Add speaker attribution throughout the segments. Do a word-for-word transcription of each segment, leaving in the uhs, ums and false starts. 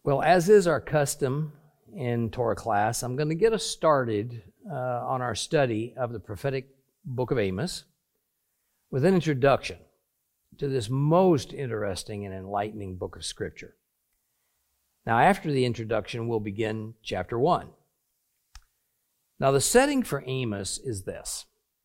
Speaker 1: Well, as is our custom in Torah class, I'm going to get us started uh, on our study of the prophetic book of Amos with an introduction to this most interesting and enlightening book of Scripture. Now, after the introduction, we'll begin chapter one. Now, the setting for Amos is this.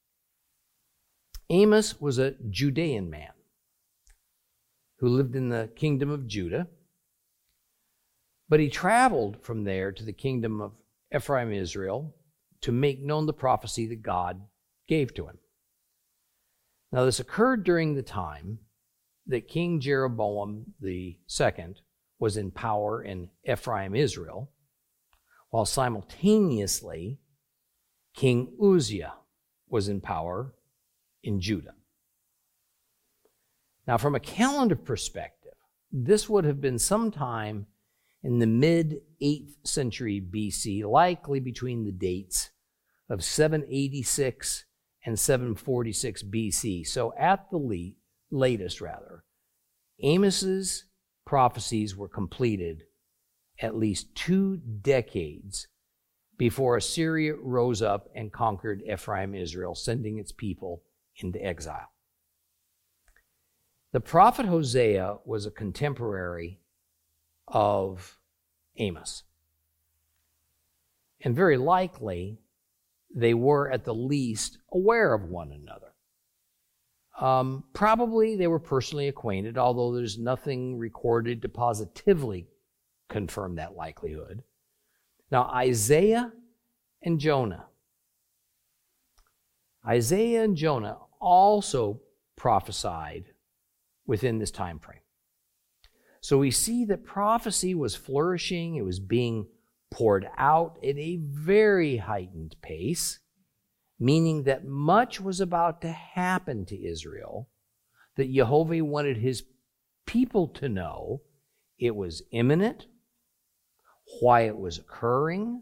Speaker 1: Amos was a Judean man who lived in the kingdom of Judah, but he traveled from there to the kingdom of Ephraim, Israel, to make known the prophecy that God gave to him. Now, this occurred during the time that King Jeroboam the Second was in power in Ephraim, Israel, while simultaneously King Uzziah was in power in Judah. Now, from a calendar perspective, this would have been sometime in the mid-eighth century B C, likely between the dates of seven eighty-six and seven forty-six B C. So at the le- latest, rather, Amos's prophecies were completed at least two decades before Assyria rose up and conquered Ephraim, Israel, sending its people into exile. The prophet Hosea was a contemporary of Amos. And very likely, they were at the least aware of one another. Um, probably they were personally acquainted, although there's nothing recorded to positively confirm that likelihood. Now, Isaiah and Jonah. Isaiah and Jonah also prophesied within this time frame. So we see that prophecy was flourishing. It was being poured out at a very heightened pace, meaning that much was about to happen to Israel, that Jehovah wanted his people to know it was imminent, why it was occurring,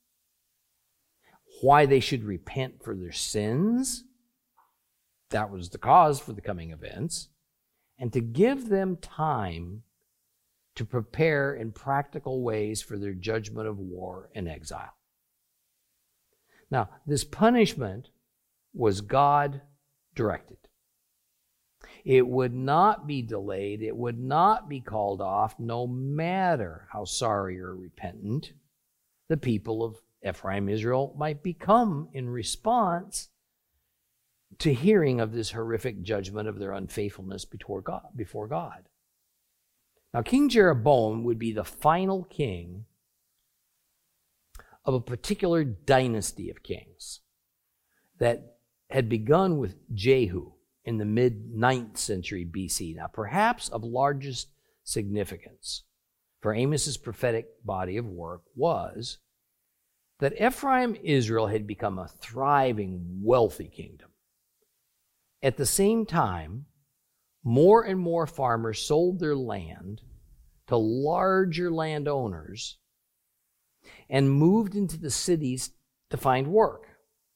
Speaker 1: why they should repent for their sins. That was the cause for the coming events. And to give them time to prepare in practical ways for their judgment of war and exile. Now, this punishment was God-directed. It would not be delayed. It would not be called off, no matter how sorry or repentant the people of Ephraim, Israel, might become in response to hearing of this horrific judgment of their unfaithfulness before God. Before God. Now, King Jeroboam would be the final king of a particular dynasty of kings that had begun with Jehu in the mid-ninth century B C. Now, perhaps of largest significance for Amos's prophetic body of work was that Ephraim, Israel, had become a thriving, wealthy kingdom. At the same time, more and more farmers sold their land to larger landowners and moved into the cities to find work.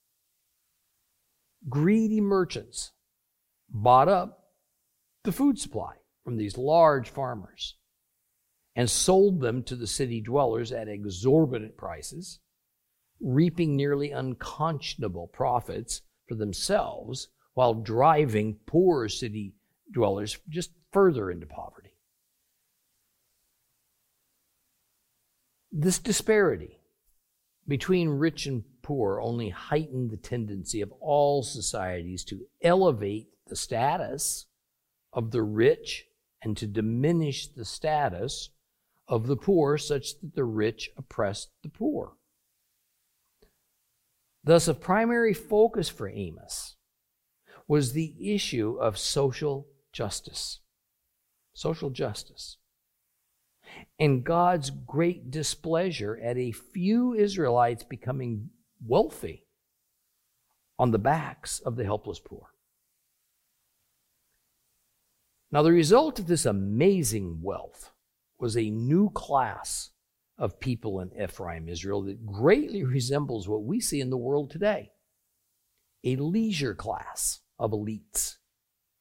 Speaker 1: Greedy merchants bought up the food supply from these large farmers and sold them to the city dwellers at exorbitant prices, reaping nearly unconscionable profits for themselves while driving poor city dwellers just further into poverty. This disparity between rich and poor only heightened the tendency of all societies to elevate the status of the rich and to diminish the status of the poor, such that the rich oppressed the poor. Thus, a primary focus for Amos was the issue of social justice. Social justice. And God's great displeasure at a few Israelites becoming wealthy on the backs of the helpless poor. Now, the result of this amazing wealth was a new class of people in Ephraim, Israel, that greatly resembles what we see in the world today. A leisure class of elites.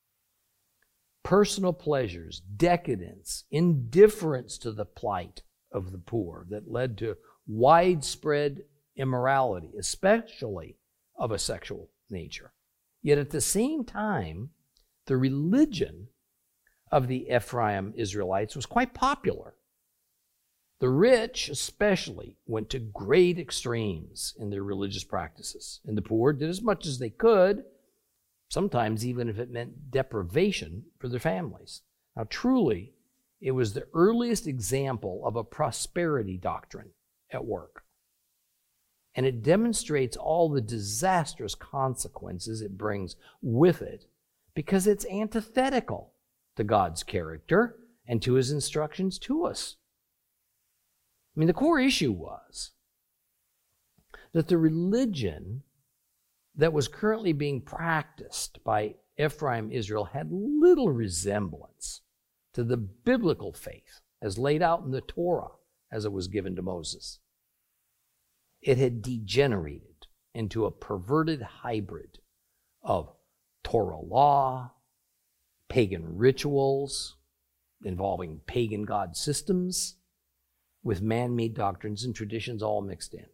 Speaker 1: Personal pleasures, decadence, indifference to the plight of the poor that led to widespread immorality, especially of a sexual nature. Yet at the same time, the religion of the Ephraim Israelites was quite popular. The rich especially went to great extremes in their religious practices, and the poor did as much as they could, sometimes even if it meant deprivation for their families. Now truly, it was the earliest example of a prosperity doctrine at work. And it demonstrates all the disastrous consequences it brings with it because it's antithetical to God's character and to his instructions to us. I mean, the core issue was that the religion that was currently being practiced by Ephraim Israel had little resemblance to the biblical faith as laid out in the Torah as it was given to Moses. It had degenerated into a perverted hybrid of Torah law, pagan rituals involving pagan god systems, with man-made doctrines and traditions all mixed in.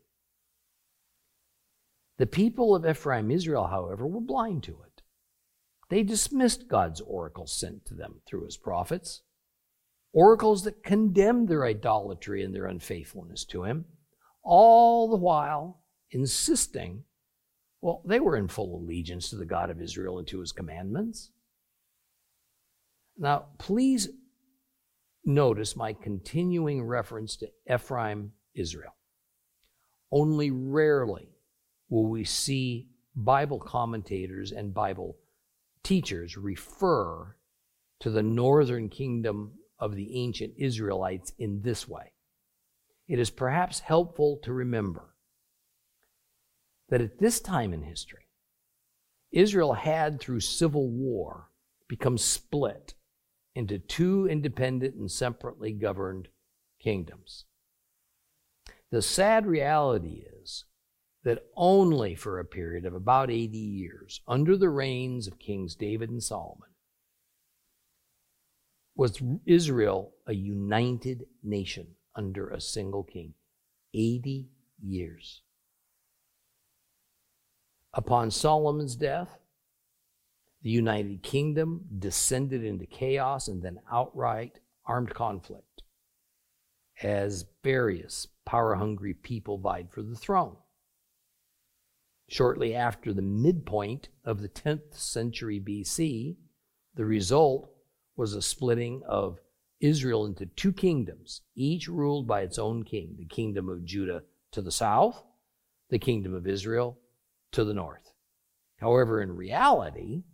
Speaker 1: The people of Ephraim Israel, however, were blind to it. They dismissed God's oracles sent to them through his prophets, oracles that condemned their idolatry and their unfaithfulness to him, all the while insisting, well, they were in full allegiance to the God of Israel and to his commandments. Now, please notice my continuing reference to Ephraim Israel. Only rarely will we see Bible commentators and Bible teachers refer to the northern kingdom of the ancient Israelites in this way. It is perhaps helpful to remember that at this time in history, Israel had, through civil war, become split into two independent and separately governed kingdoms. The sad reality is that only for a period of about eighty years, under the reigns of Kings David and Solomon, was Israel a united nation under a single king. eighty years. Upon Solomon's death, the United Kingdom descended into chaos and then outright armed conflict as various power-hungry people vied for the throne. Shortly after the midpoint of the tenth century B C, the result was a splitting of Israel into two kingdoms, each ruled by its own king, the kingdom of Judah to the south, the kingdom of Israel to the north. However, in reality,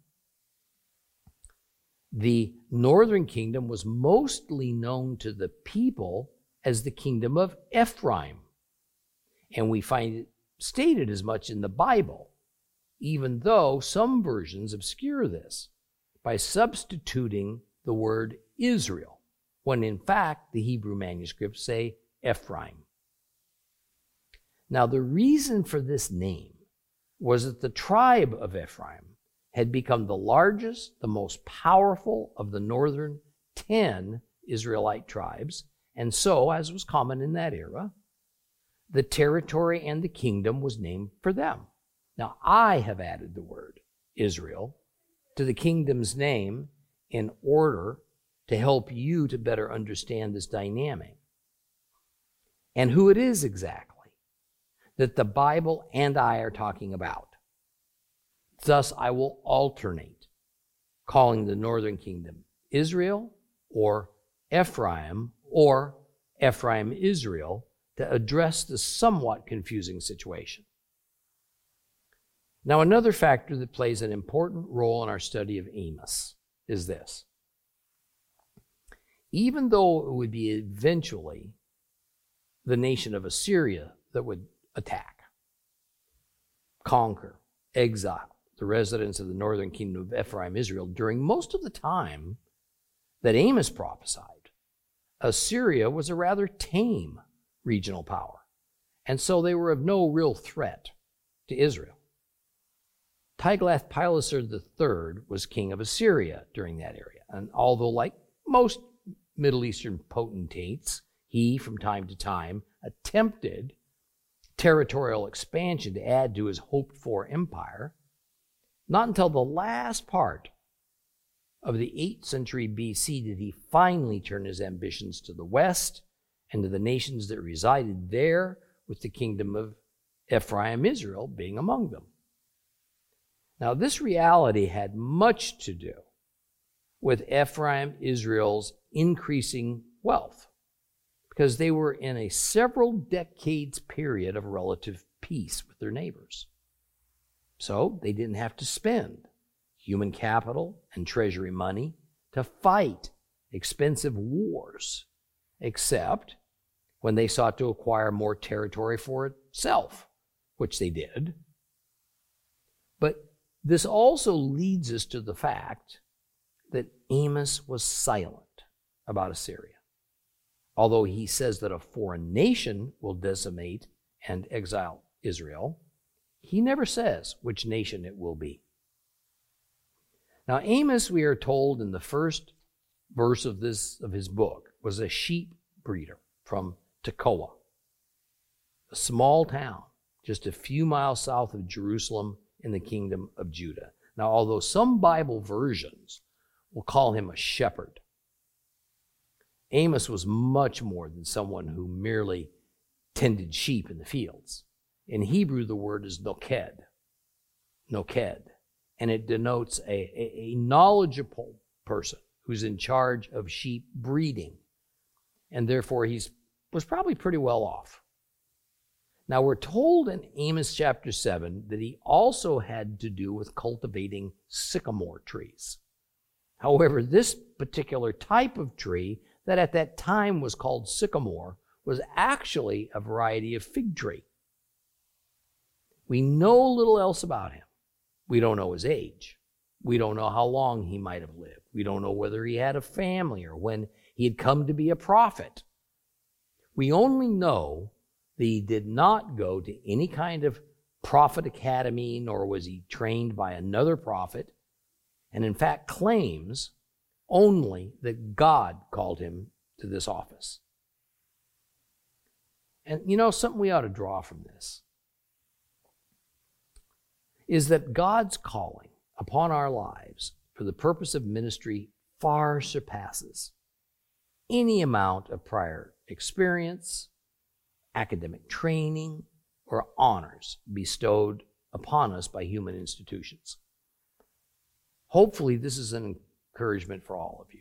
Speaker 1: the northern kingdom was mostly known to the people as the kingdom of Ephraim. And we find it stated as much in the Bible, even though some versions obscure this by substituting the word Israel, when in fact the Hebrew manuscripts say Ephraim. Now, the reason for this name was that the tribe of Ephraim had become the largest, the most powerful of the northern ten Israelite tribes, and so, as was common in that era, the territory and the kingdom was named for them. Now, I have added the word Israel to the kingdom's name in order to help you to better understand this dynamic and who it is exactly that the Bible and I are talking about. Thus, I will alternate calling the northern kingdom Israel or Ephraim or Ephraim Israel to address the somewhat confusing situation. Now, another factor that plays an important role in our study of Amos is this. Even though it would be eventually the nation of Assyria that would attack, conquer, exile the residents of the northern kingdom of Ephraim, Israel, during most of the time that Amos prophesied, Assyria was a rather tame regional power, and so they were of no real threat to Israel. Tiglath-Pileser the third was king of Assyria during that area, and although like most Middle Eastern potentates, He, from time to time, attempted territorial expansion to add to his hoped-for empire. Not until the last part of the eighth century B C did he finally turn his ambitions to the west and to the nations that resided there, with the kingdom of Ephraim, Israel, being among them. Now, this reality had much to do with Ephraim, Israel's increasing wealth, because they were in a several decades period of relative peace with their neighbors. So they didn't have to spend human capital and treasury money to fight expensive wars, except when they sought to acquire more territory for itself, which they did. But this also leads us to the fact that Amos was silent about Assyria. Although he says that a foreign nation will decimate and exile Israel, he never says which nation it will be. Now, Amos, we are told in the first verse of this of his book, was a sheep breeder from Tekoa, a small town just a few miles south of Jerusalem in the kingdom of Judah. Now, although some Bible versions will call him a shepherd, Amos was much more than someone who merely tended sheep in the fields. In Hebrew, the word is noked, noked, and it denotes a, a, a knowledgeable person who's in charge of sheep breeding, and therefore he was probably pretty well off. Now, we're told in Amos chapter seven that he also had to do with cultivating sycamore trees. However, this particular type of tree that at that time was called sycamore was actually a variety of fig tree. We know little else about him. We don't know his age. We don't know how long he might have lived. We don't know whether he had a family or when he had come to be a prophet. We only know that he did not go to any kind of prophet academy, nor was he trained by another prophet, and in fact claims only that God called him to this office. And you know, something we ought to draw from this is that God's calling upon our lives for the purpose of ministry far surpasses any amount of prior experience, academic training, or honors bestowed upon us by human institutions. Hopefully, this is an encouragement for all of you.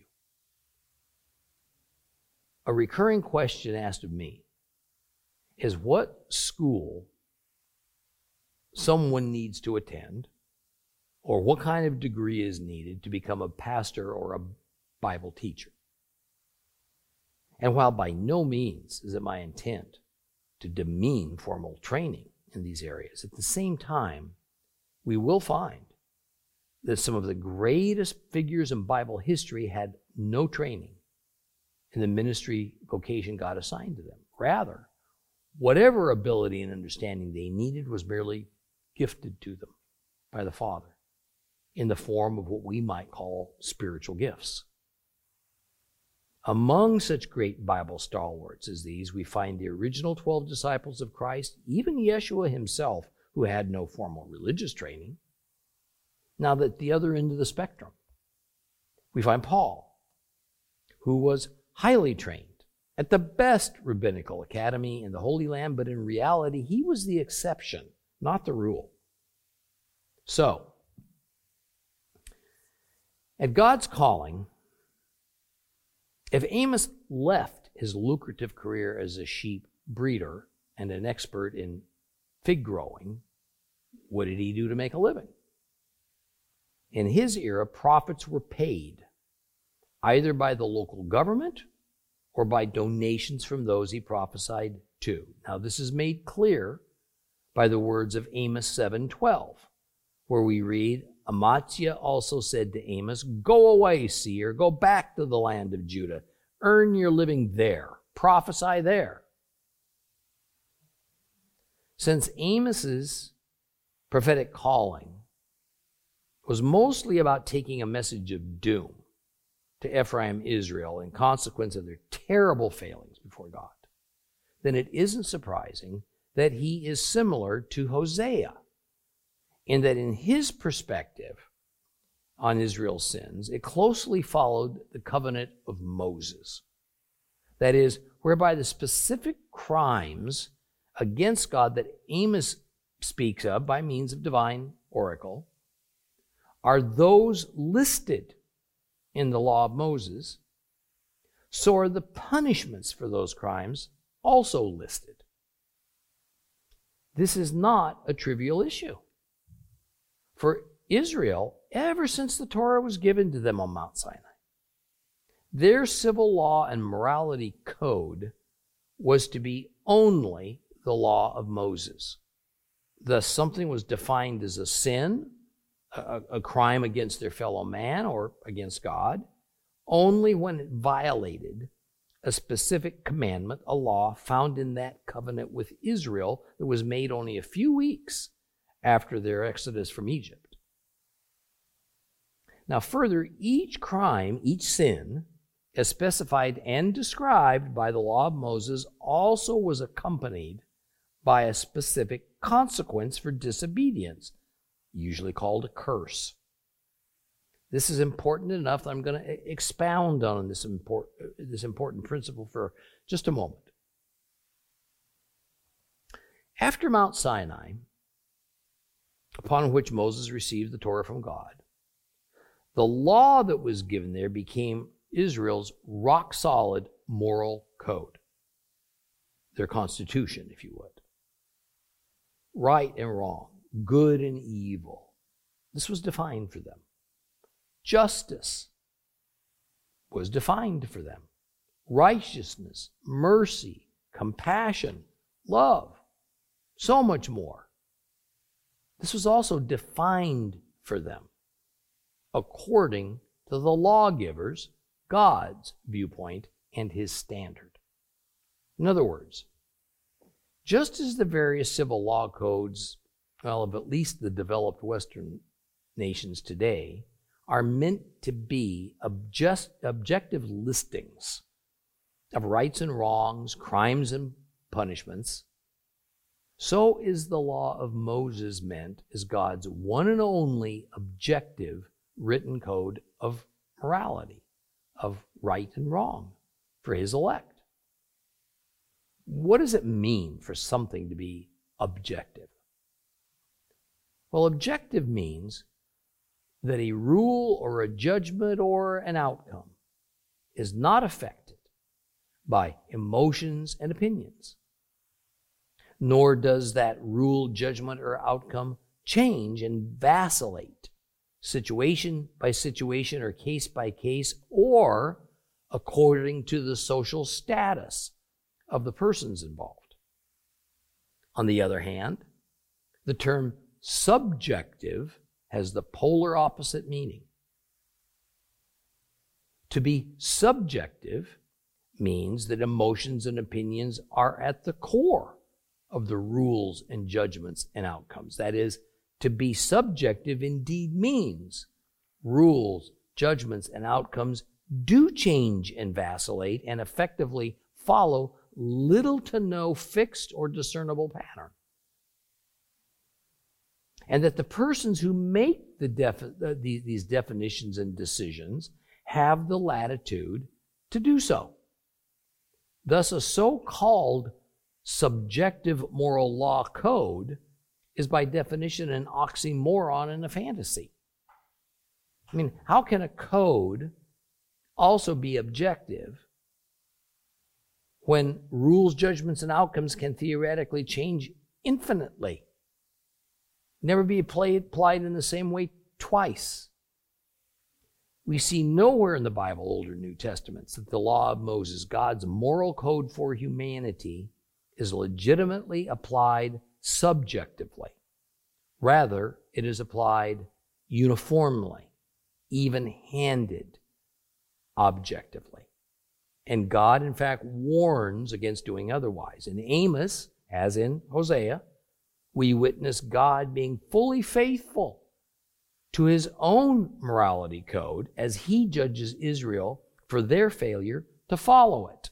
Speaker 1: A recurring question asked of me is what school someone needs to attend, or what kind of degree is needed to become a pastor or a Bible teacher. And while by no means is it my intent to demean formal training in these areas, at the same time, we will find that some of the greatest figures in Bible history had no training in the ministry vocation God assigned to them. Rather, whatever ability and understanding they needed was merely gifted to them by the Father in the form of what we might call spiritual gifts. Among such great Bible stalwarts as these, we find the original twelve disciples of Christ, even Yeshua himself, who had no formal religious training. Now, at the other end of the spectrum, we find Paul, who was highly trained at the best rabbinical academy in the Holy Land, but in reality, he was the exception, not the rule. So, at God's calling, if Amos left his lucrative career as a sheep breeder and an expert in fig growing, what did he do to make a living? In his era, prophets were paid either by the local government or by donations from those he prophesied to. Now, this is made clear by the words of Amos seven twelve, where we read, Amaziah also said to Amos, "Go away, seer, go back to the land of Judah. Earn your living there. Prophesy there." Since Amos's prophetic calling was mostly about taking a message of doom to Ephraim, Israel, in consequence of their terrible failings before God, then it isn't surprising that he is similar to Hosea, in that in his perspective on Israel's sins, it closely followed the covenant of Moses. That is, whereby the specific crimes against God that Amos speaks of by means of divine oracle are those listed in the law of Moses, so are the punishments for those crimes also listed. This is not a trivial issue. For Israel, ever since the Torah was given to them on Mount Sinai, their civil law and morality code was to be only the law of Moses. Thus, something was defined as a sin, a, a crime against their fellow man or against God, only when it violated a specific commandment, a law found in that covenant with Israel that was made only a few weeks after their exodus from Egypt. Now, further, each crime, each sin, as specified and described by the law of Moses, also was accompanied by a specific consequence for disobedience, usually called a curse. This is important enough that I'm going to expound on this important, this important principle for just a moment. After Mount Sinai, upon which Moses received the Torah from God, the law that was given there became Israel's rock-solid moral code, their constitution, if you would. Right and wrong, good and evil. This was defined for them. Justice was defined for them. Righteousness, mercy, compassion, love, so much more. This was also defined for them according to the lawgiver's, God's viewpoint and his standard. In other words, just as the various civil law codes, well, of at least the developed Western nations today, are meant to be object, objective listings of rights and wrongs, crimes and punishments, so is the law of Moses meant as God's one and only objective written code of morality, of right and wrong for his elect. What does it mean for something to be objective? Well, objective means that a rule or a judgment or an outcome is not affected by emotions and opinions, nor does that rule, judgment, or outcome change and vacillate situation by situation or case by case or according to the social status of the persons involved. On the other hand, the term subjective has the polar opposite meaning. To be subjective means that emotions and opinions are at the core of the rules and judgments and outcomes. That is, to be subjective indeed means rules, judgments, and outcomes do change and vacillate and effectively follow little to no fixed or discernible pattern. And that the persons who make the defi- the, these definitions and decisions have the latitude to do so. Thus, a so-called subjective moral law code is by definition an oxymoron and a fantasy. I mean, how can a code also be objective when rules, judgments, and outcomes can theoretically change infinitely? Never be applied in the same way twice. We see nowhere in the Bible, Old or New Testaments, that the law of Moses, God's moral code for humanity, is legitimately applied subjectively. Rather, it is applied uniformly, even-handed, objectively. And God, in fact, warns against doing otherwise. In Amos, as in Hosea, we witness God being fully faithful to his own morality code as he judges Israel for their failure to follow it.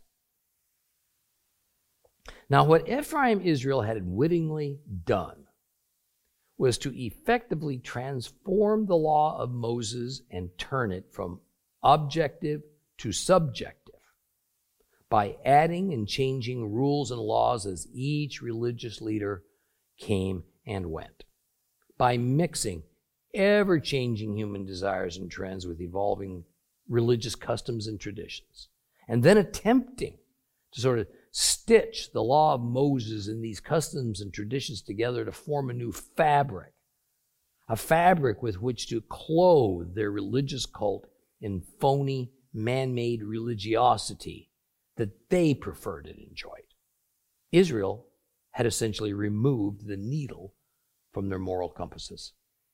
Speaker 1: Now, what Ephraim Israel had wittingly done was to effectively transform the law of Moses and turn it from objective to subjective by adding and changing rules and laws as each religious leader came and went, by mixing ever-changing human desires and trends with evolving religious customs and traditions, and then attempting to sort of stitch the law of Moses and these customs and traditions together to form a new fabric, a fabric with which to clothe their religious cult in phony, man-made religiosity that they preferred and enjoyed. Israel had essentially removed the needle from their moral compasses.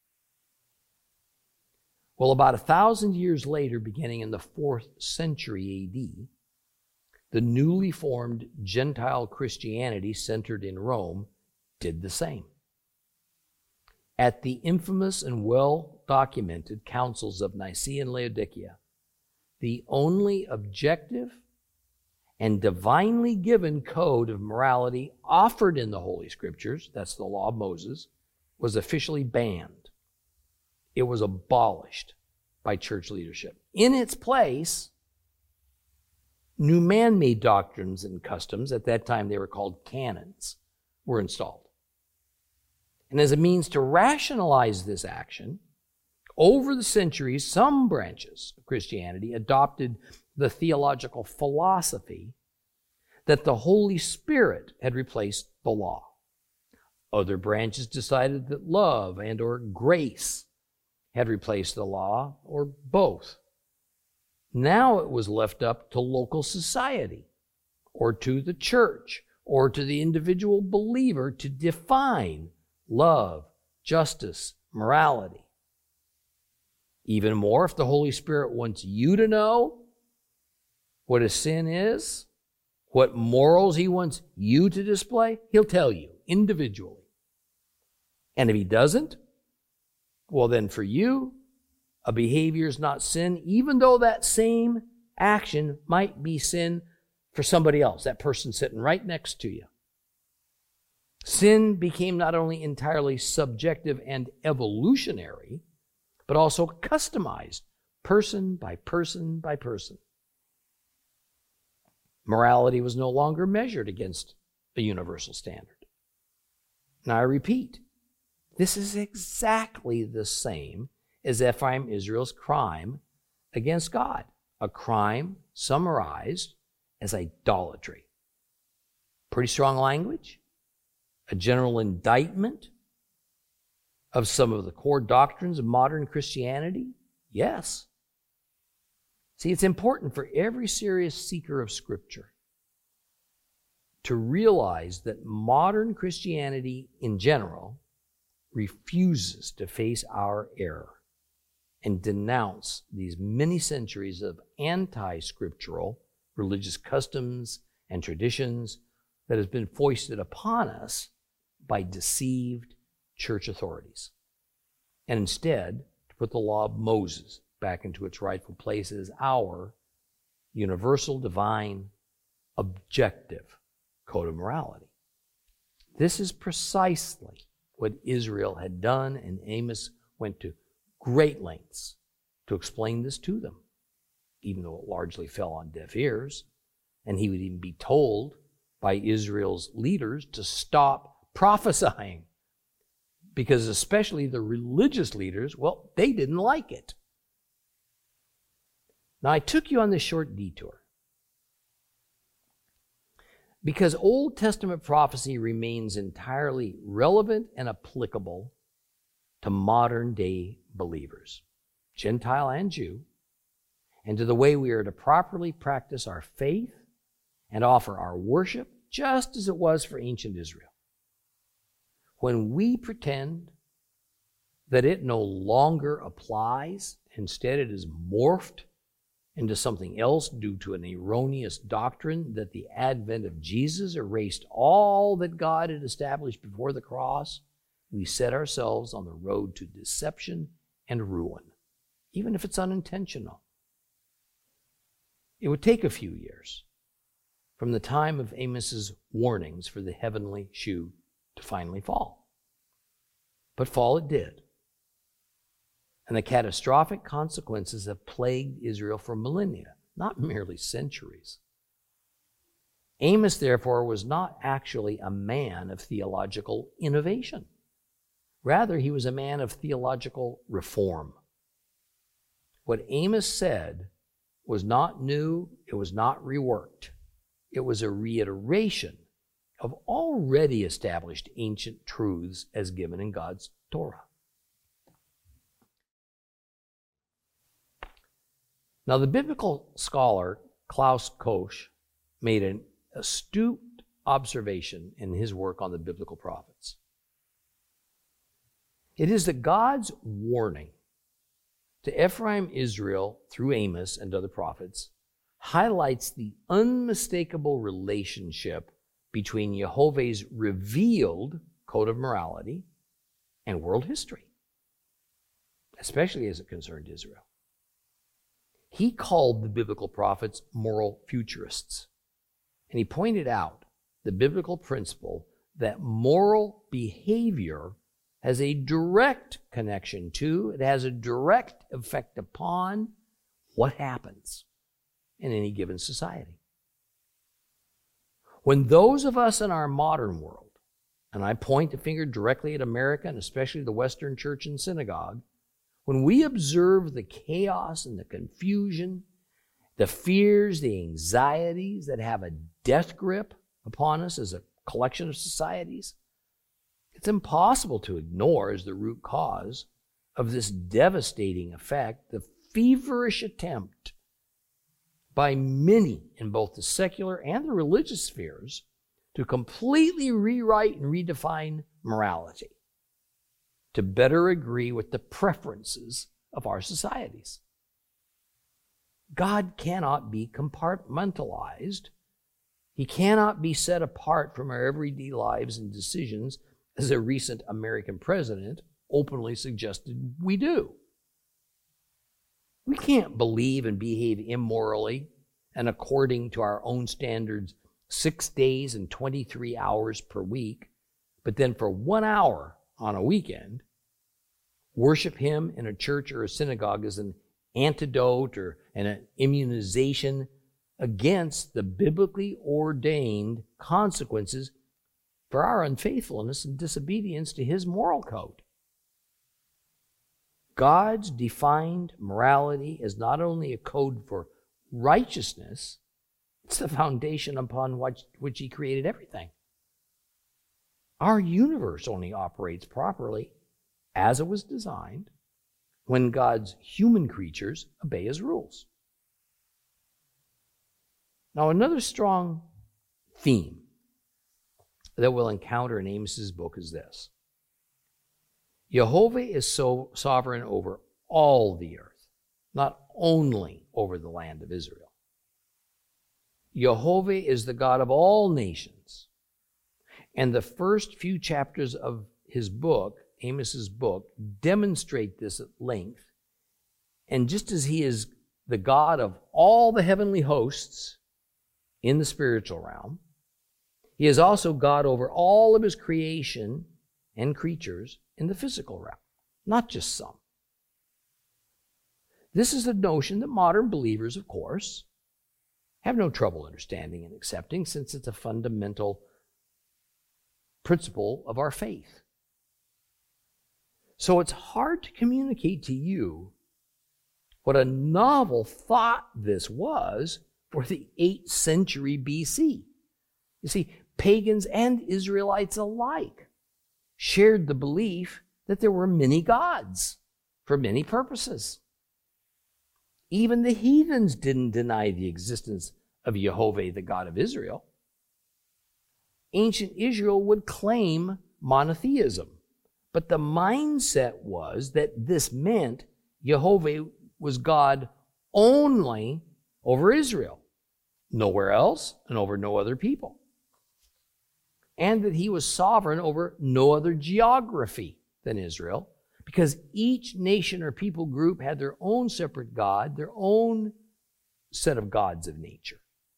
Speaker 1: Well, about a thousand years later, beginning in the fourth century A D, the newly formed Gentile Christianity centered in Rome did the same. At the infamous and well-documented councils of Nicaea and Laodicea, the only objective and divinely given code of morality offered in the Holy Scriptures, that's the law of Moses, was officially banned. It was abolished by church leadership. In its place, new man-made doctrines and customs, at that time they were called canons, were installed. And as a means to rationalize this action, over the centuries, some branches of Christianity adopted the theological philosophy that the Holy Spirit had replaced the law. Other branches decided that love and or grace had replaced the law, or both. Now it was left up to local society, or to the church, or to the individual believer to define love, justice, morality. Even more, if the Holy Spirit wants you to know what a sin is, what morals he wants you to display, he'll tell you individually. And if he doesn't, well then for you, a behavior is not sin, even though that same action might be sin for somebody else, that person sitting right next to you. Sin became not only entirely subjective and evolutionary, but also customized, person by person by person. Morality was no longer measured against a universal standard. Now I repeat, this is exactly the same as Ephraim Israel's crime against God, a crime summarized as idolatry. Pretty strong language, a general indictment of some of the core doctrines of modern Christianity? Yes. See, it's important for every serious seeker of Scripture to realize that modern Christianity in general refuses to face our error and denounce these many centuries of anti-scriptural religious customs and traditions that has been foisted upon us by deceived church authorities, and instead to put the law of Moses back into its rightful place as our universal, divine, objective code of morality. This is precisely what Israel had done, and Amos went to great lengths to explain this to them, even though it largely fell on deaf ears, and he would even be told by Israel's leaders to stop prophesying, because especially the religious leaders, well, they didn't like it. Now, I took you on this short detour because Old Testament prophecy remains entirely relevant and applicable to modern day believers, Gentile and Jew, and to the way we are to properly practice our faith and offer our worship, just as it was for ancient Israel. When we pretend that it no longer applies, instead it is morphed into something else due to an erroneous doctrine that the advent of Jesus erased all that God had established before the cross, we set ourselves on the road to deception and ruin, even if it's unintentional. It would take a few years from the time of Amos's warnings for the heavenly shoe to finally fall. But fall it did. And the catastrophic consequences have plagued Israel for millennia, not merely centuries. Amos, therefore, was not actually a man of theological innovation. Rather, he was a man of theological reform. What Amos said was not new, it was not reworked. It was a reiteration of already established ancient truths as given in God's Torah. Now, the biblical scholar Klaus Koch made an astute observation in his work on the biblical prophets. It is that God's warning to Ephraim, Israel, through Amos and other prophets, highlights the unmistakable relationship between Jehovah's revealed code of morality and world history, especially as it concerned Israel. He called the biblical prophets moral futurists. And he pointed out the biblical principle that moral behavior has a direct connection to, it has a direct effect upon what happens in any given society. When those of us in our modern world, and I point the finger directly at America and especially the Western church and synagogue, when we observe the chaos and the confusion, the fears, the anxieties that have a death grip upon us as a collection of societies, it's impossible to ignore as the root cause of this devastating effect the feverish attempt by many in both the secular and the religious spheres to completely rewrite and redefine morality to better agree with the preferences of our societies. God cannot be compartmentalized. He cannot be set apart from our everyday lives and decisions, as a recent American president openly suggested we do. We can't believe and behave immorally and according to our own standards six days and twenty-three hours per week, but then for one hour on a weekend, worship Him in a church or a synagogue as an antidote or an immunization against the biblically ordained consequences for our unfaithfulness and disobedience to His moral code. God's defined morality is not only a code for righteousness, it's the foundation upon which, which He created everything. Our universe only operates properly as it was designed when God's human creatures obey His rules. Now, another strong theme that we'll encounter in Amos's book is this. Jehovah is so sovereign over all the earth, not only over the land of Israel. Jehovah is the God of all nations. And the first few chapters of his book, Amos's book, demonstrate this at length. And just as He is the God of all the heavenly hosts in the spiritual realm, He is also God over all of His creation and creatures in the physical realm, not just some. This is a notion that modern believers, of course, have no trouble understanding and accepting, since it's a fundamental principle of our faith. So it's hard to communicate to you what a novel thought this was for the eighth century B C. You see, pagans and Israelites alike shared the belief that there were many gods for many purposes. Even the heathens didn't deny the existence of Jehovah, the God of Israel. Ancient Israel would claim monotheism, but the mindset was that this meant Jehovah was God only over Israel, nowhere else, and over no other people. And that He was sovereign over no other geography than Israel, Because each nation or people group had their own separate God, their own set of gods of nature.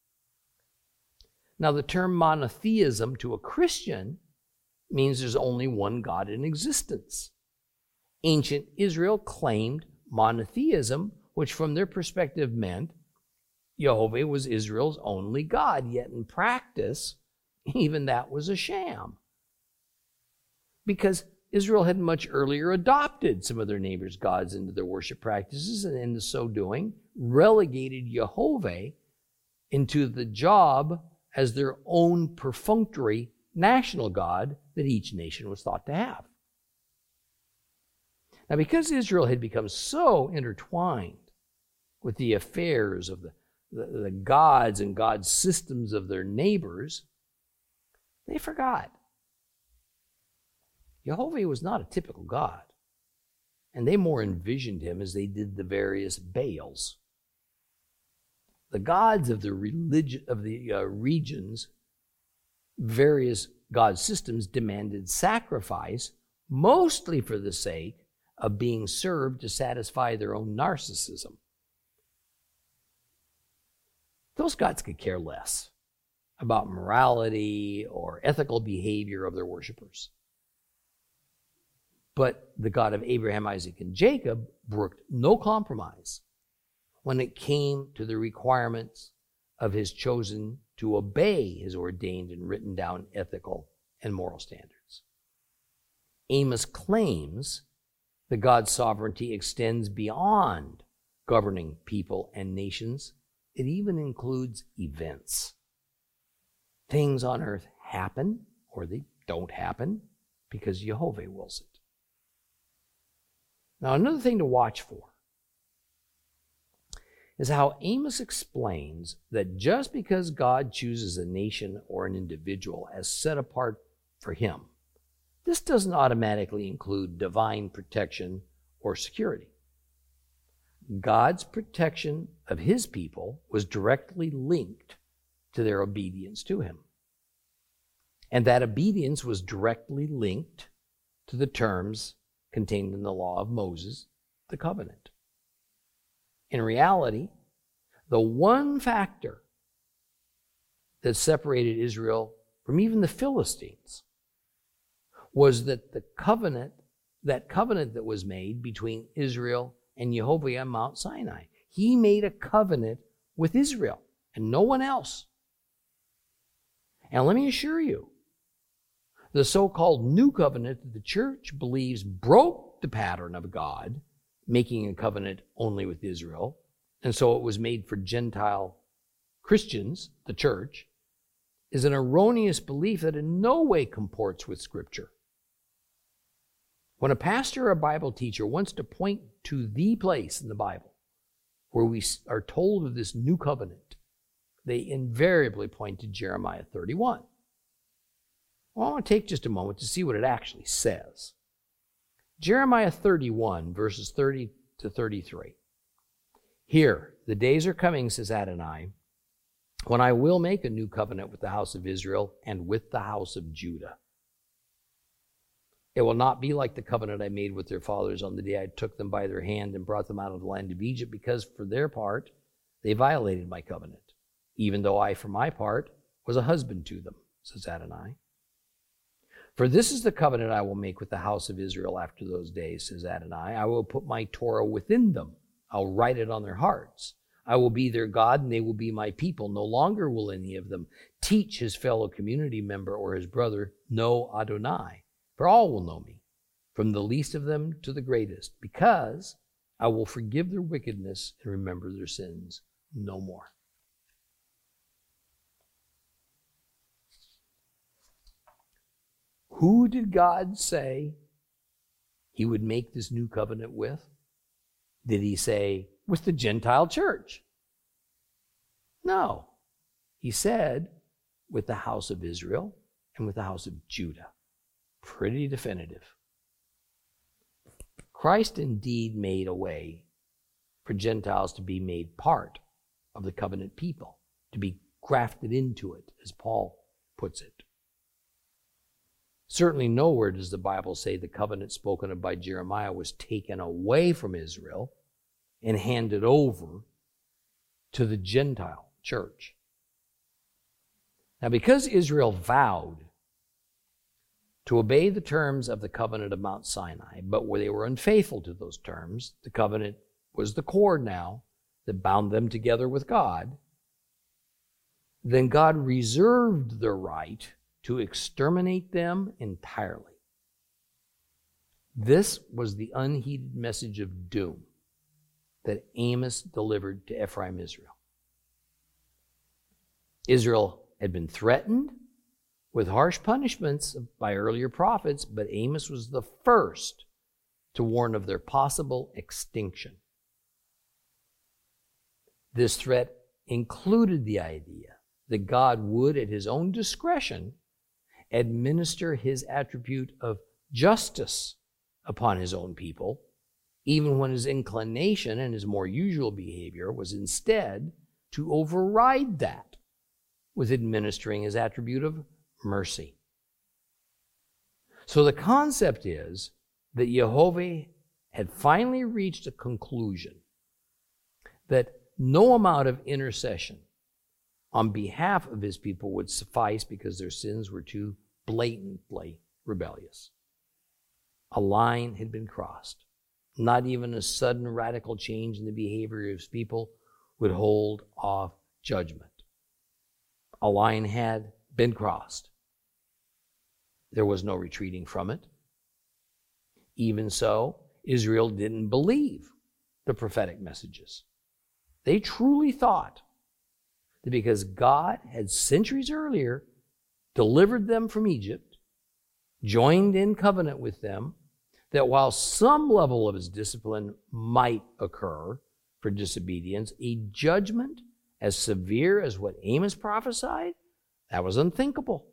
Speaker 1: Now, the term monotheism to a Christian means there's only one God in existence. Ancient Israel claimed monotheism, which from their perspective meant Jehovah was Israel's only God, yet in practice, even that was a sham. Because Israel had much earlier adopted some of their neighbors' gods into their worship practices, and in so doing, relegated Jehovah into the job as their own perfunctory national god that each nation was thought to have. Now, because Israel had become so intertwined with the affairs of the, the, the gods and god systems of their neighbors, they forgot. Jehovah was not a typical god, and they more envisioned him as they did the various Baals. The gods of the religion of the uh, regions, various god systems demanded sacrifice, mostly for the sake of being served to satisfy their own narcissism. Those gods could care less about morality or ethical behavior of their worshipers. But the God of Abraham, Isaac, and Jacob brooked no compromise when it came to the requirements of his chosen to obey his ordained and written down ethical and moral standards. Amos claims that God's sovereignty extends beyond governing people and nations. It even includes events. Things on earth happen, or they don't happen, because Jehovah wills it. Now, another thing to watch for is how Amos explains that just because God chooses a nation or an individual as set apart for him, this doesn't automatically include divine protection or security. God's protection of his people was directly linked to their obedience to him. And that obedience was directly linked to the terms contained in the law of Moses, the covenant. In reality, the one factor that separated Israel from even the Philistines was that the covenant, that covenant that was made between Israel and Jehovah on Mount Sinai. He made a covenant with Israel and no one else. And let me assure you, the so-called new covenant that the church believes broke the pattern of God, making a covenant only with Israel, and so it was made for Gentile Christians, the church, is an erroneous belief that in no way comports with Scripture. When a pastor or a Bible teacher wants to point to the place in the Bible where we are told of this new covenant, they invariably point to Jeremiah thirty-one. Well, I want to take just a moment to see what it actually says. Jeremiah thirty-one, verses thirty to thirty-three. Here, the days are coming, says Adonai, when I will make a new covenant with the house of Israel and with the house of Judah. It will not be like the covenant I made with their fathers on the day I took them by their hand and brought them out of the land of Egypt, because for their part, they violated my covenant, even though I, for my part, was a husband to them, says Adonai. For this is the covenant I will make with the house of Israel after those days, says Adonai. I will put my Torah within them. I'll write it on their hearts. I will be their God, and they will be my people. No longer will any of them teach his fellow community member or his brother, know Adonai. For all will know me, from the least of them to the greatest, because I will forgive their wickedness and remember their sins no more. Who did God say he would make this new covenant with? Did he say, with the Gentile church? No. He said, with the house of Israel and with the house of Judah. Pretty definitive. Christ indeed made a way for Gentiles to be made part of the covenant people, to be grafted into it, as Paul puts it. Certainly nowhere does the Bible say the covenant spoken of by Jeremiah was taken away from Israel and handed over to the Gentile church. Now, because Israel vowed to obey the terms of the covenant of Mount Sinai, but where they were unfaithful to those terms, the covenant was the cord now that bound them together with God, then God reserved the right to exterminate them entirely. This was the unheeded message of doom that Amos delivered to Ephraim Israel. Israel had been threatened with harsh punishments by earlier prophets, but Amos was the first to warn of their possible extinction. This threat included the idea that God would, at his own discretion, administer his attribute of justice upon his own people, even when his inclination and his more usual behavior was instead to override that with administering his attribute of mercy. So the concept is that Jehovah had finally reached a conclusion that no amount of intercession on behalf of his people would suffice because their sins were too blatantly rebellious. A line had been crossed. Not even a sudden radical change in the behavior of his people would hold off judgment. A line had been crossed. There was no retreating from it. Even so, Israel didn't believe the prophetic messages. They truly thought that because God had centuries earlier delivered them from Egypt, joined in covenant with them, that while some level of his discipline might occur for disobedience, a judgment as severe as what Amos prophesied, that was unthinkable.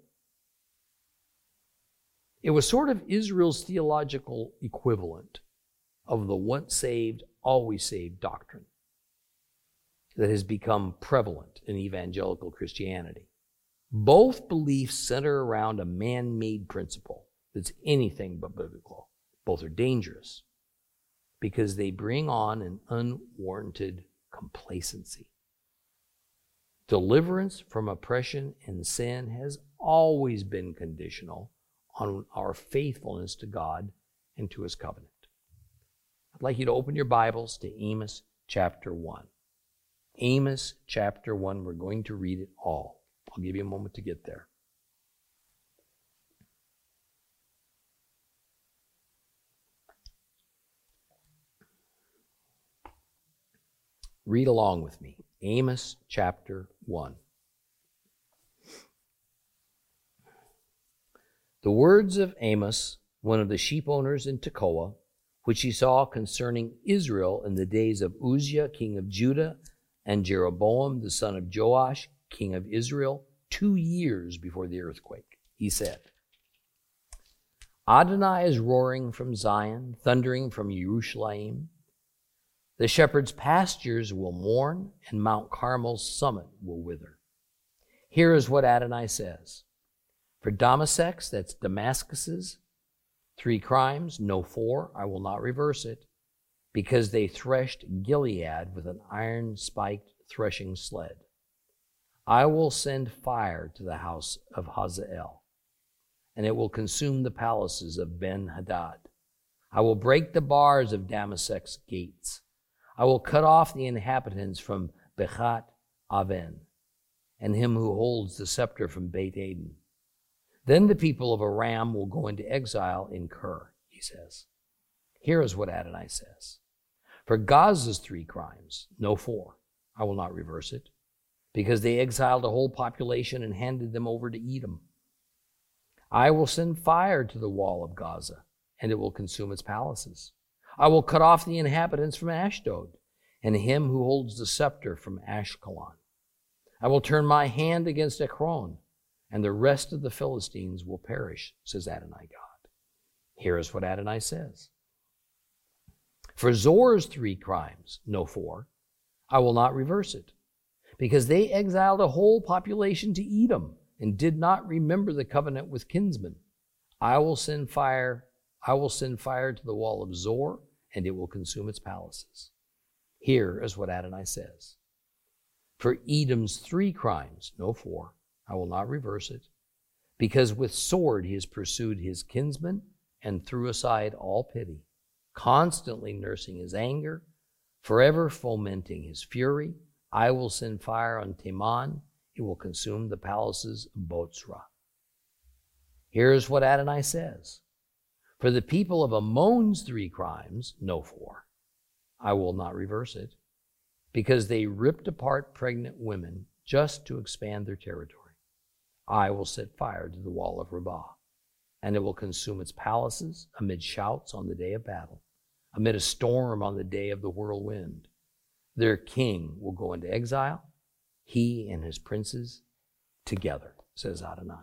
Speaker 1: It was sort of Israel's theological equivalent of the once saved, always saved doctrine that has become prevalent in evangelical Christianity. Both beliefs center around a man-made principle that's anything but biblical. Both are dangerous because they bring on an unwarranted complacency. Deliverance from oppression and sin has always been conditional on our faithfulness to God and to his covenant. I'd like you to open your Bibles to Amos chapter one. Amos chapter one, we're going to read it all. I'll give you a moment to get there. Read along with me. Amos chapter one. The words of Amos, one of the sheep owners in Tekoa, which he saw concerning Israel in the days of Uzziah, king of Judah, and Jeroboam, the son of Joash, king of Israel, two years before the earthquake. He said, Adonai is roaring from Zion, thundering from Jerusalem. The shepherd's pastures will mourn, and Mount Carmel's summit will wither. Here is what Adonai says. For Damascus, that's Damascus's, three crimes, no four, I will not reverse it, because they threshed Gilead with an iron-spiked threshing sled. I will send fire to the house of Hazael, and it will consume the palaces of Ben-Hadad. I will break the bars of Damascus' gates. I will cut off the inhabitants from Bechat Aven, and him who holds the scepter from Beit Aden. Then the people of Aram will go into exile in Kir, he says. Here is what Adonai says. For Gaza's three crimes, no four, I will not reverse it, because they exiled a whole population and handed them over to Edom. I will send fire to the wall of Gaza, and it will consume its palaces. I will cut off the inhabitants from Ashdod, and him who holds the scepter from Ashkelon. I will turn my hand against Ekron, and the rest of the Philistines will perish, says Adonai God. Here is what Adonai says. For Zor's three crimes, no four, I will not reverse it, because they exiled a whole population to Edom and did not remember the covenant with kinsmen. I will send fire, I will send fire to the wall of Zor, and it will consume its palaces. Here is what Adonai says. For Edom's three crimes, no four, I will not reverse it, because with sword he has pursued his kinsmen and threw aside all pity, constantly nursing his anger, forever fomenting his fury. I will send fire on Teman. It will consume the palaces of Botzrah. Here's what Adonai says. For the people of Ammon's three crimes, no four, I will not reverse it, because they ripped apart pregnant women just to expand their territory. I will set fire to the wall of Rabbah, and it will consume its palaces amid shouts on the day of battle, amid a storm on the day of the whirlwind. Their king will go into exile, he and his princes together, says Adonai.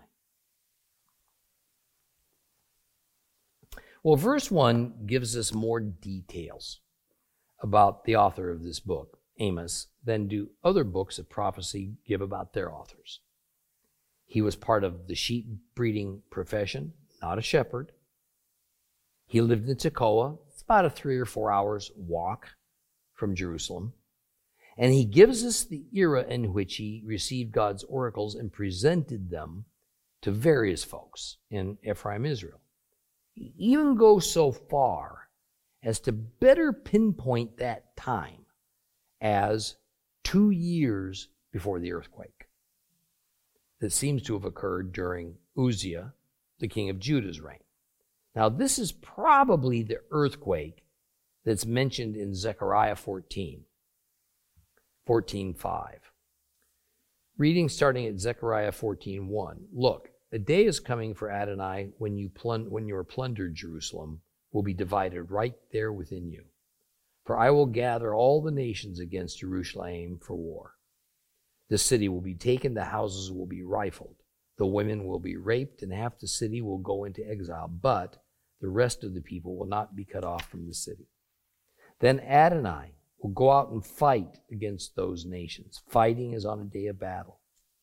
Speaker 1: Well, verse one gives us more details about the author of this book, Amos, than do other books of prophecy give about their authors. He was part of the sheep breeding profession, not a shepherd. He lived in Tekoa. It's about a three or four hours walk from Jerusalem. And he gives us the era in which he received God's oracles and presented them to various folks in Ephraim, Israel. He even goes so far as to better pinpoint that time as two years before the earthquake that seems to have occurred during Uzziah, the king of Judah's reign. Now, this is probably the earthquake that's mentioned in Zechariah fourteen, fourteen five. Reading starting at Zechariah fourteen one. Look, the day is coming for Adonai when you plund- when your plundered Jerusalem will be divided right there within you. For I will gather all the nations against Jerusalem for war. The city will be taken, the houses will be rifled, the women will be raped, and half the city will go into exile, but the rest of the people will not be cut off from the city. Then Adonai will go out and fight against those nations, fighting as on a day of battle.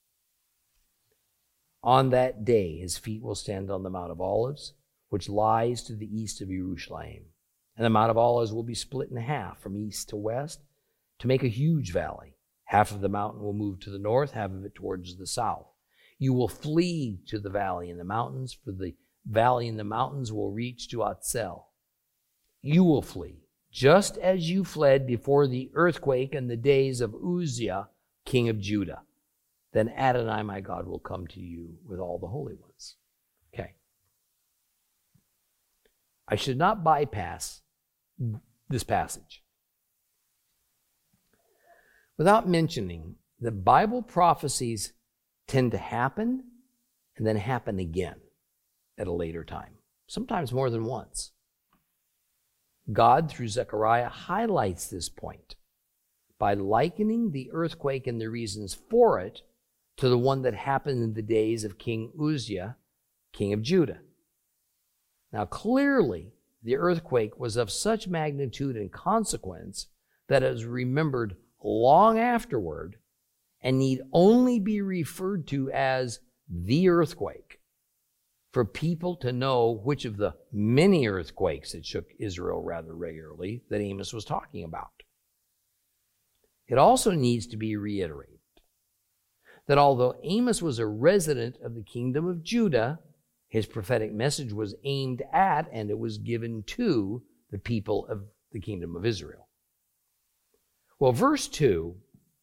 Speaker 1: On that day, his feet will stand on the Mount of Olives, which lies to the east of Jerusalem. And the Mount of Olives will be split in half from east to west to make a huge valley. Half of the mountain will move to the north, half of it towards the south. You will flee to the valley and the mountains, for the valley and the mountains will reach to Atzel. You will flee, just as you fled before the earthquake in the days of Uzziah, king of Judah. Then Adonai, my God, will come to you with all the holy ones. Okay. I should not bypass this passage without mentioning that Bible prophecies tend to happen and then happen again at a later time, sometimes more than once. God, through Zechariah, highlights this point by likening the earthquake and the reasons for it to the one that happened in the days of King Uzziah, king of Judah. Now, clearly, the earthquake was of such magnitude and consequence that it was remembered long afterward and need only be referred to as the earthquake for people to know which of the many earthquakes that shook Israel rather regularly that Amos was talking about. It also needs to be reiterated that although Amos was a resident of the kingdom of Judah, his prophetic message was aimed at and it was given to the people of the kingdom of Israel. Well, verse two,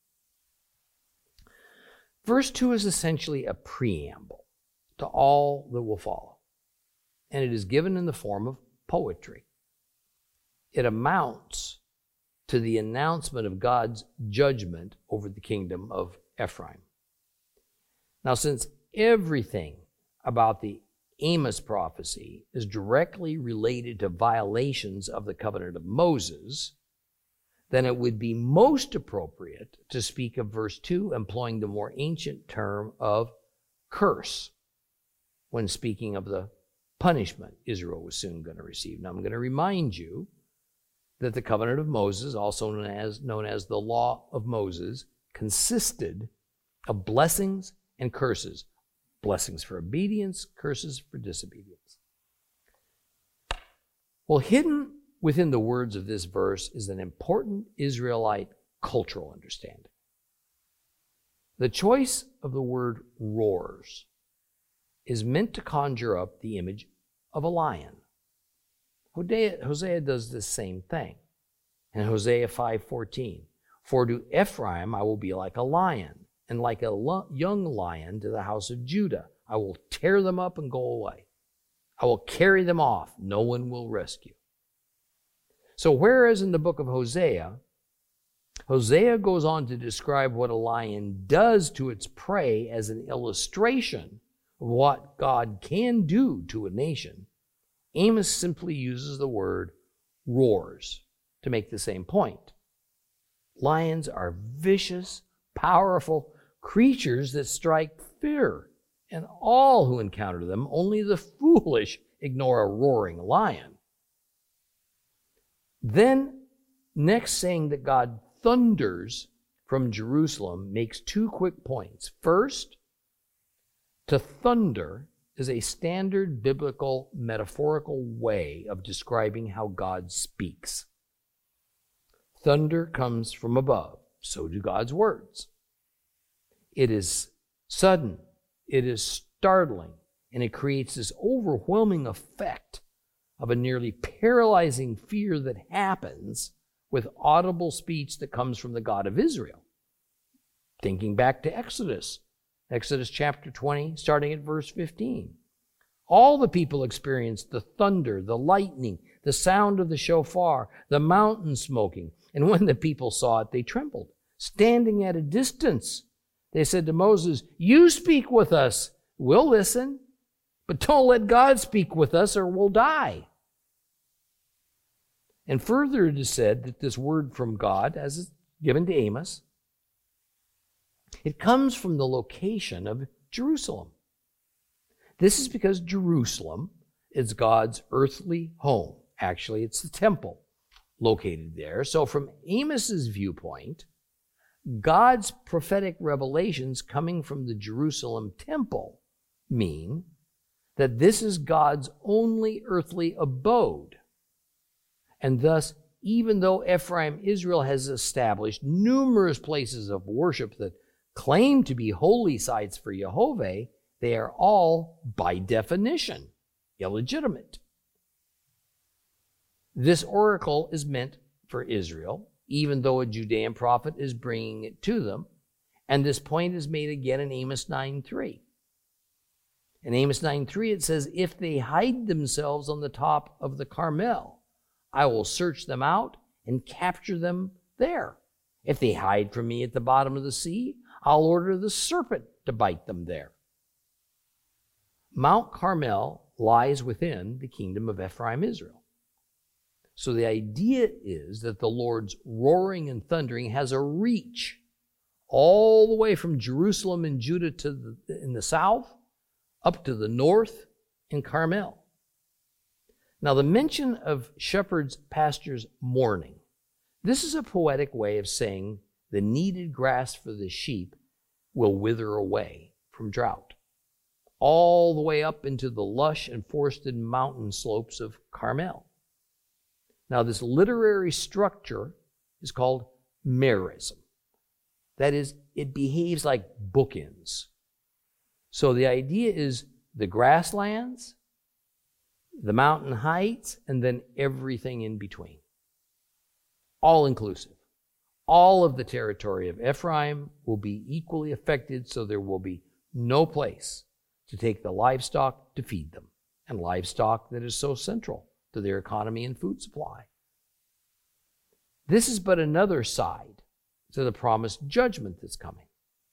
Speaker 1: verse two is essentially a preamble to all that will follow, and it is given in the form of poetry. It amounts to the announcement of God's judgment over the kingdom of Ephraim. Now, since everything about the Amos prophecy is directly related to violations of the covenant of Moses, then it would be most appropriate to speak of verse two employing the more ancient term of curse when speaking of the punishment Israel was soon going to receive. Now, I'm going to remind you that the covenant of Moses, also known as, known as the law of Moses, consisted of blessings and curses. Blessings for obedience, curses for disobedience. Well, hidden within the words of this verse is an important Israelite cultural understanding. The choice of the word roars is meant to conjure up the image of a lion. Hosea, Hosea does the same thing. In Hosea five fourteen, for to Ephraim I will be like a lion, and like a lo- young lion to the house of Judah. I will tear them up and go away. I will carry them off. No one will rescue. So whereas in the book of Hosea, Hosea goes on to describe what a lion does to its prey as an illustration of what God can do to a nation, Amos simply uses the word roars to make the same point. Lions are vicious, powerful creatures that strike fear, and all who encounter them, only the foolish ignore a roaring lion. Then, next saying that God thunders from Jerusalem makes two quick points. First, to thunder is a standard biblical metaphorical way of describing how God speaks. Thunder comes from above, so do God's words. It is sudden, it is startling, and it creates this overwhelming effect of a nearly paralyzing fear that happens with audible speech that comes from the God of Israel. Thinking back to Exodus, Exodus chapter twenty, starting at verse fifteen. All the people experienced the thunder, the lightning, the sound of the shofar, the mountain smoking. And when the people saw it, they trembled. Standing at a distance, they said to Moses, "You speak with us, we'll listen, but don't let God speak with us or we'll die." And further it is said that this word from God, as is given to Amos, it comes from the location of Jerusalem. This is because Jerusalem is God's earthly home. Actually, it's the temple located there. So from Amos's viewpoint, God's prophetic revelations coming from the Jerusalem temple mean that this is God's only earthly abode. And thus, even though Ephraim, Israel has established numerous places of worship that claim to be holy sites for Jehovah, they are all, by definition, illegitimate. This oracle is meant for Israel, even though a Judean prophet is bringing it to them. And this point is made again in Amos nine three. In Amos nine three it says, "If they hide themselves on the top of the Carmel, I will search them out and capture them there. If they hide from me at the bottom of the sea, I'll order the serpent to bite them there." Mount Carmel lies within the kingdom of Ephraim, Israel. So the idea is that the Lord's roaring and thundering has a reach all the way from Jerusalem and Judah to the, in the south, up to the north in Carmel. Now, the mention of shepherds, pastures, mourning. This is a poetic way of saying the needed grass for the sheep will wither away from drought, all the way up into the lush and forested mountain slopes of Carmel. Now, this literary structure is called merism. That is, it behaves like bookends. So the idea is the grasslands, the mountain heights, and then everything in between. All inclusive. All of the territory of Ephraim will be equally affected, so there will be no place to take the livestock to feed them, and livestock that is so central to their economy and food supply. This is but another side to the promised judgment that's coming.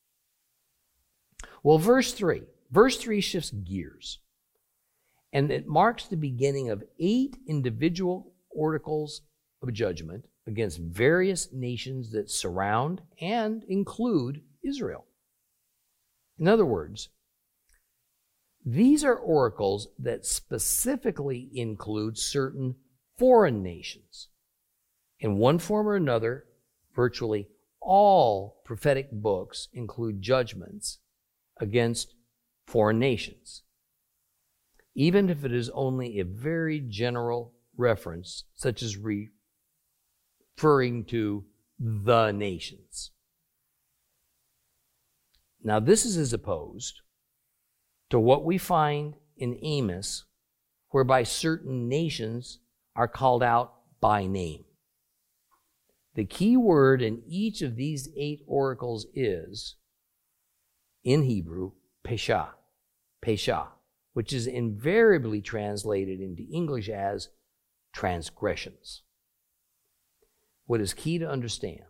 Speaker 1: Well, verse three. Verse three shifts gears, and it marks the beginning of eight individual oracles of judgment against various nations that surround and include Israel. In other words, these are oracles that specifically include certain foreign nations. In one form or another, virtually all prophetic books include judgments against foreign nations, even if it is only a very general reference, such as referring to the nations. Now, this is as opposed to what we find in Amos, whereby certain nations are called out by name. The key word in each of these eight oracles is, in Hebrew, pesha, pesha, which is invariably translated into English as transgressions. What is key to understand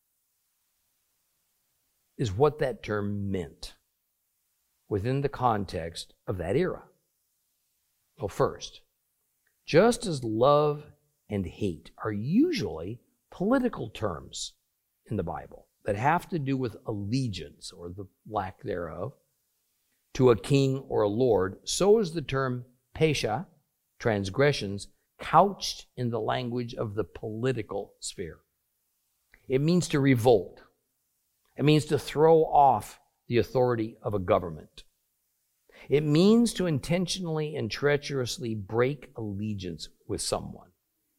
Speaker 1: is what that term meant within the context of that era. Well, first, just as love and hate are usually political terms in the Bible that have to do with allegiance, or the lack thereof, to a king or a lord, so is the term pesha, transgressions, couched in the language of the political sphere. It means to revolt. It means to throw off the authority of a government. It means to intentionally and treacherously break allegiance with someone.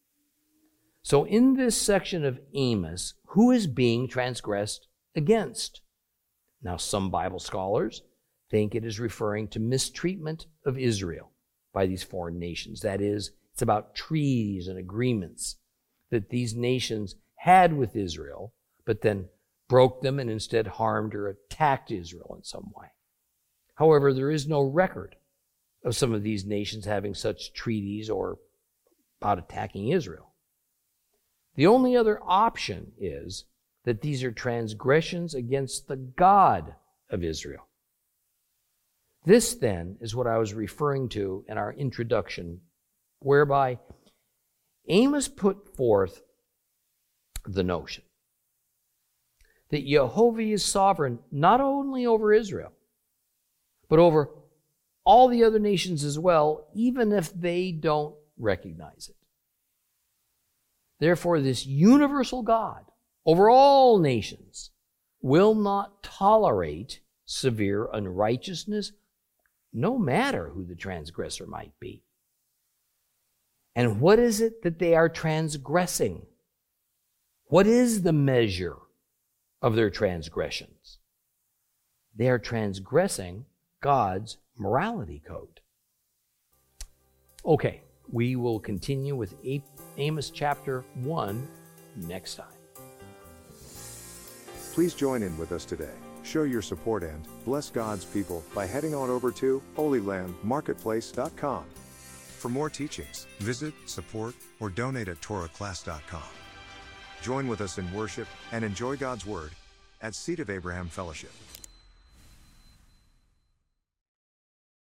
Speaker 1: So in this section of Amos, who is being transgressed against? Now, some Bible scholars think it is referring to mistreatment of Israel by these foreign nations. That is, it's about treaties and agreements that these nations had with Israel, but then broke them and instead harmed or attacked Israel in some way. However, there is no record of some of these nations having such treaties or about attacking Israel. The only other option is that these are transgressions against the God of Israel. This, then, is what I was referring to in our introduction, whereby Amos put forth the notion that Jehovah is sovereign not only over Israel, but over all the other nations as well, even if they don't recognize it. Therefore, this universal God over all nations will not tolerate severe unrighteousness, no matter who the transgressor might be. And what is it that they are transgressing? What is the measure of their transgressions? They are transgressing God's morality code. Okay, we will continue with Amos chapter one next time.
Speaker 2: Please join in with us today. Show your support and bless God's people by heading on over to holy land marketplace dot com.
Speaker 3: For more teachings, visit, support, or donate at torah class dot com.
Speaker 2: Join with us in worship and enjoy God's Word at Seed of Abraham Fellowship.